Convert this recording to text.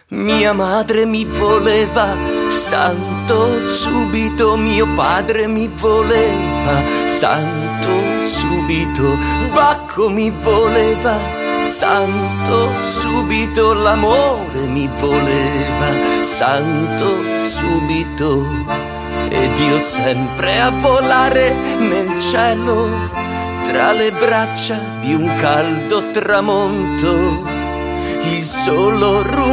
Mia madre mi voleva santo subito, mio padre mi voleva santo subito, Bacco mi voleva santo subito, l'amore mi voleva santo subito, ed io sempre a volare nel cielo tra le braccia di un caldo tramonto, il solo rumore